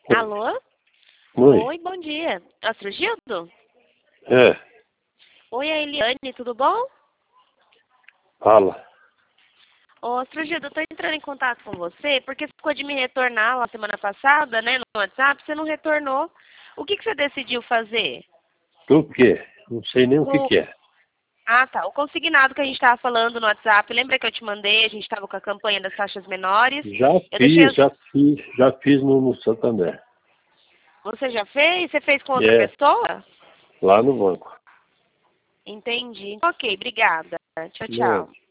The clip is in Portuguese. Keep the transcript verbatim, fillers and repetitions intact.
Alô? Oi. Oi, bom dia. Astro Gildo? É, Oi, a Eliane, tudo bom? fala. Ô, Astro Gildo, eu tô entrando em contato com você porque você ficou de me retornar lá semana passada, né, no WhatsApp, você não retornou. O que, que você decidiu fazer? O quê? Não sei nem o que O... que é. Ah, tá. O consignado que a gente estava falando no WhatsApp, lembra que eu te mandei? A gente estava com a campanha das taxas menores. Já Eu deixei... fiz, as- já fiz, já fiz no, no Santander. Você já fez? Você fez com outra É, pessoa? lá no banco. Entendi. Ok, obrigada. Tchau, Não. tchau.